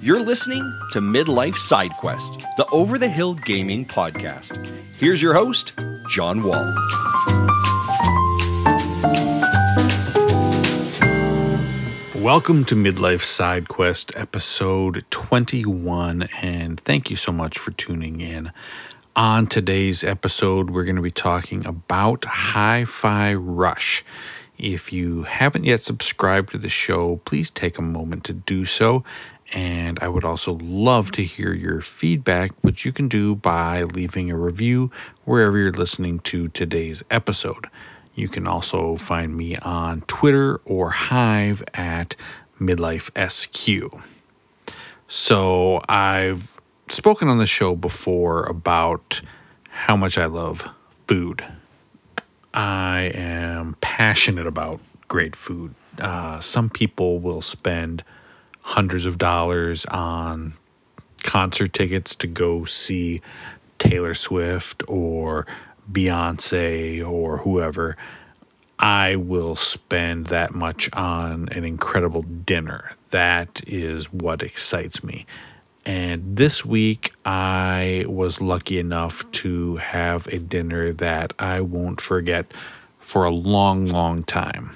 You're listening to Midlife Side Quest, the Over the Hill Gaming Podcast. Here's your host, John Wall. Welcome to Midlife Side Quest, episode 21, and thank you so much for tuning in. On today's episode, we're going to be talking about Hi-Fi Rush. If you haven't yet subscribed to the show, please take a moment to do so. And I would also love to hear your feedback, which you can do by leaving a review wherever you're listening to today's episode. You can also find me on Twitter or Hive at MidlifeSQ. So I've spoken on the show before about how much I love food. I am passionate about great food. Some people will spend hundreds of dollars on concert tickets to go see Taylor Swift or Beyonce or whoever. I will spend that much on an incredible dinner. That is what excites me. And this week, I was lucky enough to have a dinner that I won't forget for a long, long time.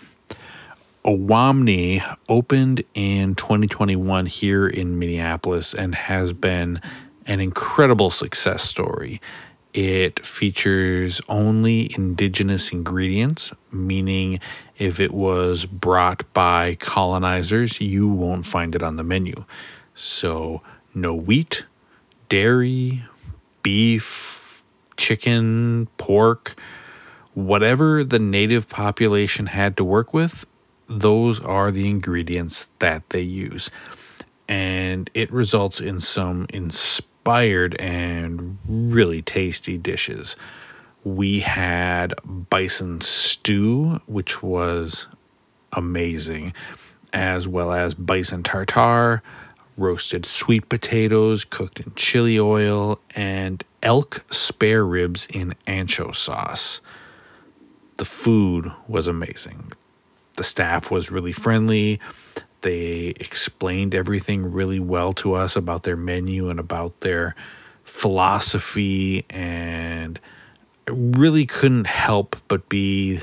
Owamni opened in 2021 here in Minneapolis and has been an incredible success story. It features only indigenous ingredients, meaning if it was brought by colonizers, you won't find it on the menu. So no wheat, dairy, beef, chicken, pork, whatever the native population had to work with, those are the ingredients that they use. And it results in some inspired and really tasty dishes. We had bison stew, which was amazing, as well as bison tartare, roasted sweet potatoes cooked in chili oil, and elk spare ribs in ancho sauce. The food was amazing. The staff was really friendly. They explained everything really well to us about their menu and about their philosophy, and I really couldn't help but be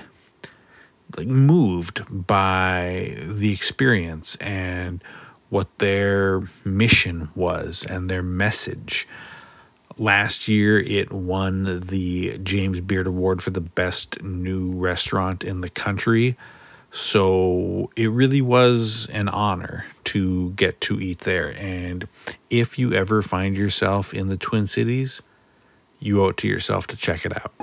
moved by the experience and what their mission was and their message. Last year, it won the James Beard Award for the best new restaurant in the country. So it really was an honor to get to eat there. And if you ever find yourself in the Twin Cities, you owe it to yourself to check it out.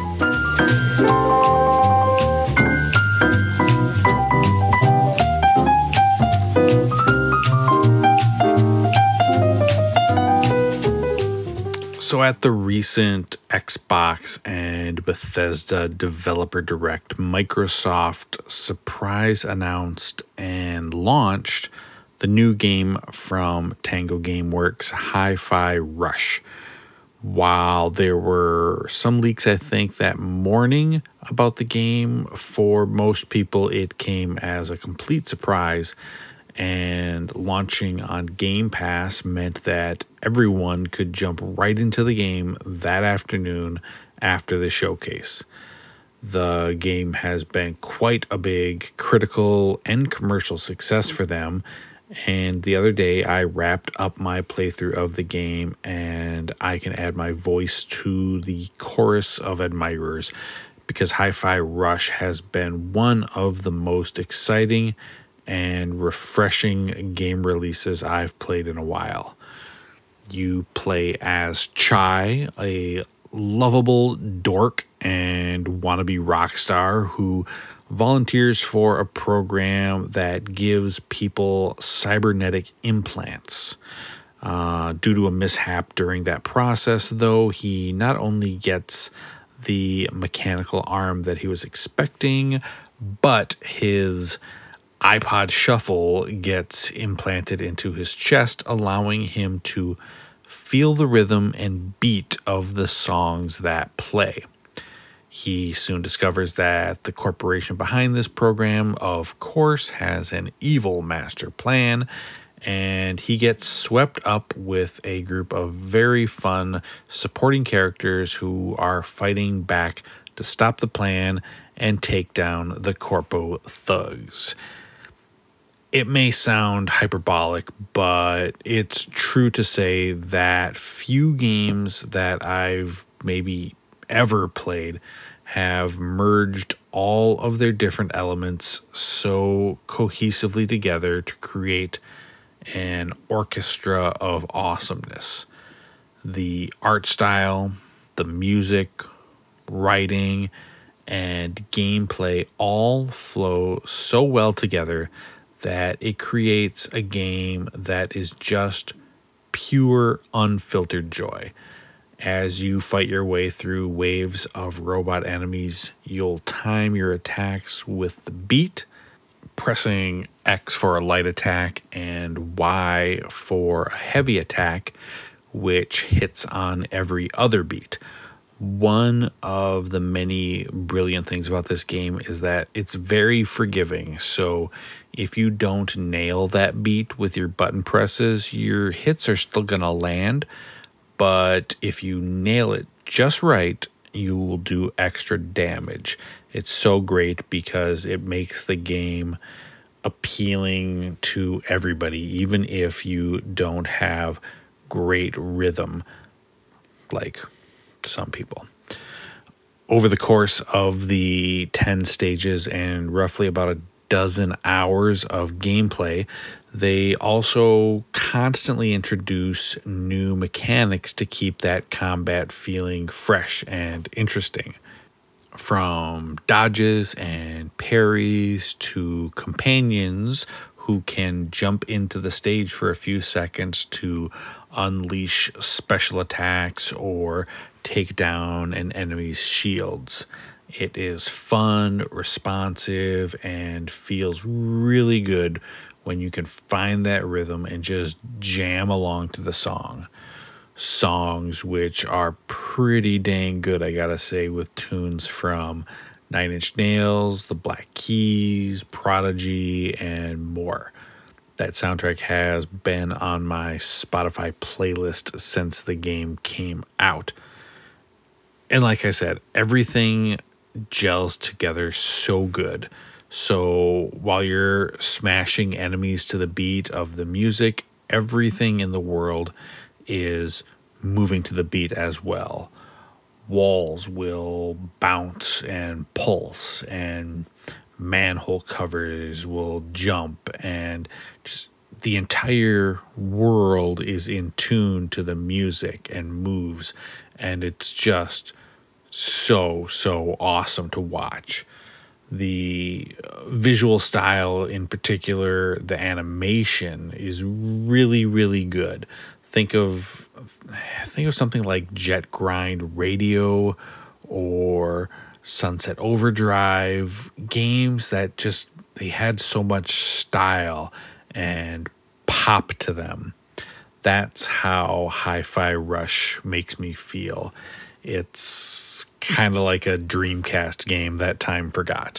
So at the recent Xbox and Bethesda Developer Direct, Microsoft surprise announced and launched the new game from Tango Gameworks, Hi-Fi Rush. While there were some leaks, I think, that morning about the game, for most people it came as a complete surprise. And launching on Game Pass meant that everyone could jump right into the game that afternoon after the showcase. The game has been quite a big critical and commercial success for them. And the other day I wrapped up my playthrough of the game, and I can add my voice to the chorus of admirers because Hi-Fi Rush has been one of the most exciting and refreshing game releases I've played in a while. You play as Chai, a lovable dork and wannabe rock star who volunteers for a program that gives people cybernetic implants. Due to a mishap during that process, though, he not only gets the mechanical arm that he was expecting, but his iPod Shuffle gets implanted into his chest, allowing him to feel the rhythm and beat of the songs that play. He soon discovers that the corporation behind this program, of course, has an evil master plan, and he gets swept up with a group of very fun supporting characters who are fighting back to stop the plan and take down the Corpo thugs. It may sound hyperbolic, but it's true to say that few games that I've maybe ever played have merged all of their different elements so cohesively together to create an orchestra of awesomeness. The art style, the music, writing, and gameplay all flow so well together that it creates a game that is just pure, unfiltered joy. As you fight your way through waves of robot enemies, you'll time your attacks with the beat, pressing X for a light attack and Y for a heavy attack, which hits on every other beat. One of the many brilliant things about this game is that it's very forgiving. So if you don't nail that beat with your button presses, your hits are still going to land. But if you nail it just right, you will do extra damage. It's so great because it makes the game appealing to everybody, even if you don't have great rhythm like some people. Over the course of the 10 stages and roughly about a dozen hours of gameplay, they also constantly introduce new mechanics to keep that combat feeling fresh and interesting. From dodges and parries to companions who can jump into the stage for a few seconds to unleash special attacks or take down an enemy's shields. It is fun, responsive, and feels really good when you can find that rhythm and just jam along to the song. Songs which are pretty dang good, I gotta say, with tunes from Nine Inch Nails, The Black Keys, Prodigy, and more. That soundtrack has been on my Spotify playlist since the game came out. And like I said, everything gels together so good. So while you're smashing enemies to the beat of the music, everything in the world is moving to the beat as well. Walls will bounce and pulse, and manhole covers will jump, and just the entire world is in tune to the music and moves, and it's just so awesome to watch. The visual style in particular, the animation is really good. Think of something like Jet Grind Radio or Sunset Overdrive, games that just, they had so much style and pop to them. That's how Hi-Fi Rush makes me feel. It's kind of like a Dreamcast game that time forgot.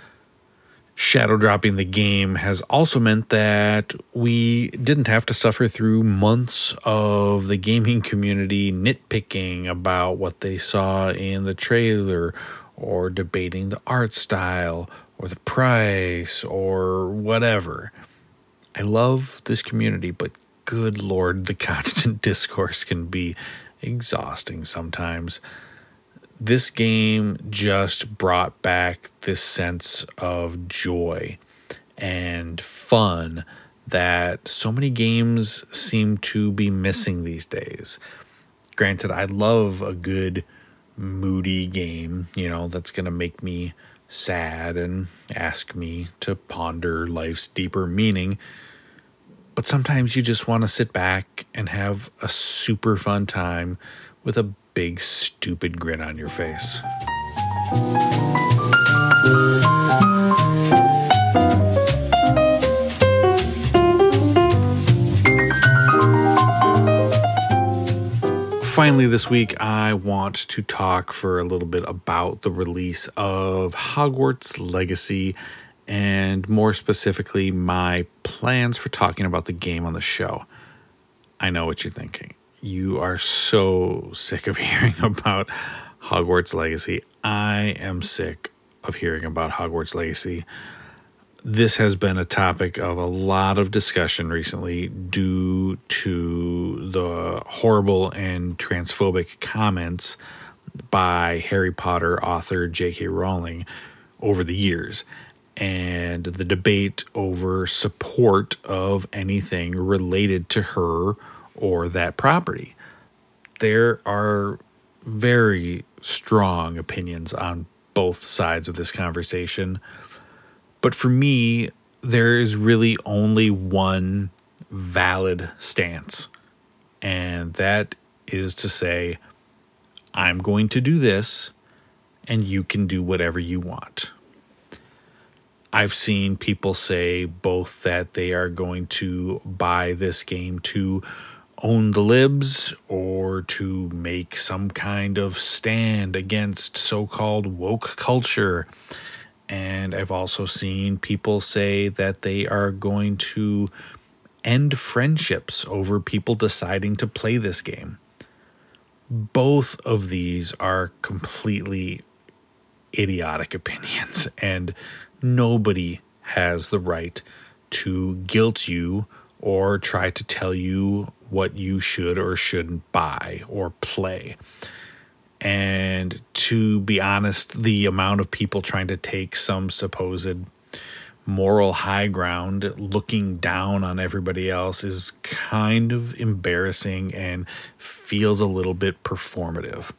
Shadow dropping the game has also meant that we didn't have to suffer through months of the gaming community nitpicking about what they saw in the trailer, or debating the art style or the price or whatever. I love this community, but good Lord, the constant discourse can be exhausting sometimes. This game just brought back this sense of joy and fun that so many games seem to be missing these days. Granted, I love a good moody game, that's going to make me sad and ask me to ponder life's deeper meaning. But sometimes you just want to sit back and have a super fun time with a big stupid grin on your face. Finally, this week, I want to talk for a little bit about the release of Hogwarts Legacy and more specifically, my plans for talking about the game on the show. I know what you're thinking. You are so sick of hearing about Hogwarts Legacy. I am sick of hearing about Hogwarts Legacy. This has been a topic of a lot of discussion recently due to the horrible and transphobic comments by Harry Potter author J.K. Rowling over the years, and the debate over support of anything related to her or that property. There are very strong opinions on both sides of this conversation. But for me, there is really only one valid stance. And that is to say, I'm going to do this, and you can do whatever you want. I've seen people say both that they are going to buy this game to own the libs or to make some kind of stand against so-called woke culture. And I've also seen people say that they are going to end friendships over people deciding to play this game. Both of these are completely idiotic opinions, and nobody has the right to guilt you or try to tell you what you should or shouldn't buy or play. And to be honest, the amount of people trying to take some supposed moral high ground, looking down on everybody else, is kind of embarrassing and feels a little bit performative.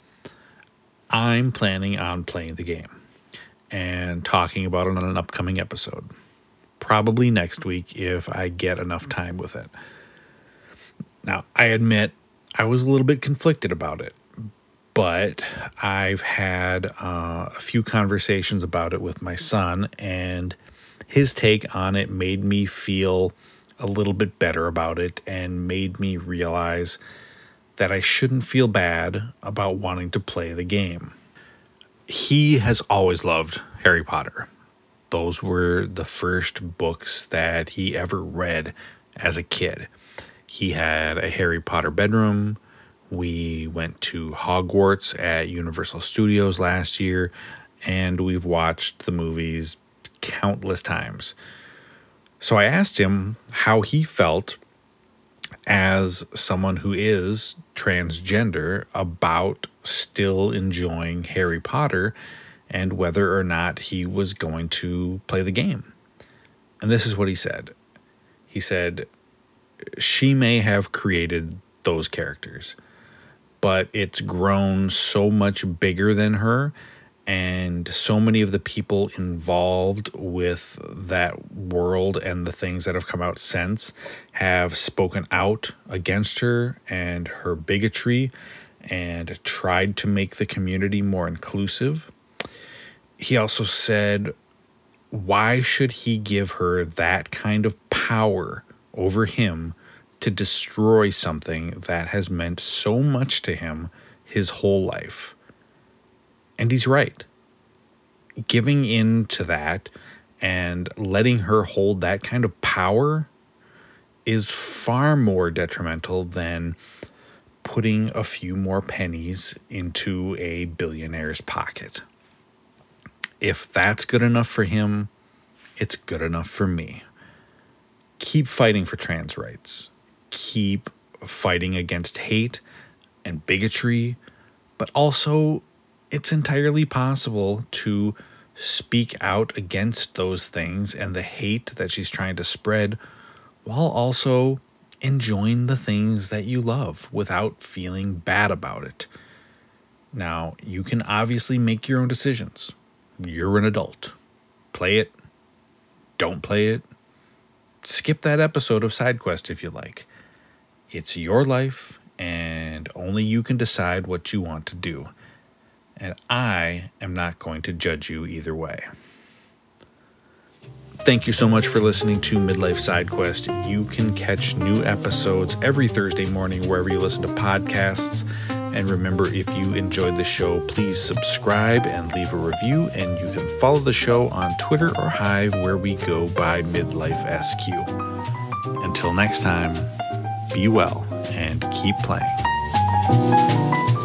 I'm planning on playing the game and talking about it on an upcoming episode. Probably next week if I get enough time with it. Now, I admit I was a little bit conflicted about it, but I've had a few conversations about it with my son, and his take on it made me feel a little bit better about it and made me realize that I shouldn't feel bad about wanting to play the game. He has always loved Harry Potter. Those were the first books that he ever read as a kid. He had a Harry Potter bedroom. We went to Hogwarts at Universal Studios last year, and we've watched the movies countless times. So I asked him how he felt as someone who is transgender about still enjoying Harry Potter and whether or not he was going to play the game. And this is what he said. He said, she may have created those characters, but it's grown so much bigger than her, and so many of the people involved with that world and the things that have come out since have spoken out against her and her bigotry and tried to make the community more inclusive. He also said, why should he give her that kind of power over him to destroy something that has meant so much to him his whole life? And he's right. Giving in to that and letting her hold that kind of power is far more detrimental than putting a few more pennies into a billionaire's pocket. If that's good enough for him, it's good enough for me. Keep fighting for trans rights. Keep fighting against hate and bigotry, but also it's entirely possible to speak out against those things and the hate that she's trying to spread while also enjoying the things that you love without feeling bad about it. Now, you can obviously make your own decisions. You're an adult. Play it. Don't play it. Skip that episode of SideQuest if you like. It's your life, and only you can decide what you want to do. And I am not going to judge you either way. Thank you so much for listening to Midlife SideQuest. You can catch new episodes every Thursday morning wherever you listen to podcasts. And remember, if you enjoyed the show, please subscribe and leave a review. And you can follow the show on Twitter or Hive, where we go by Midlife SQ. Until next time, be well and keep playing.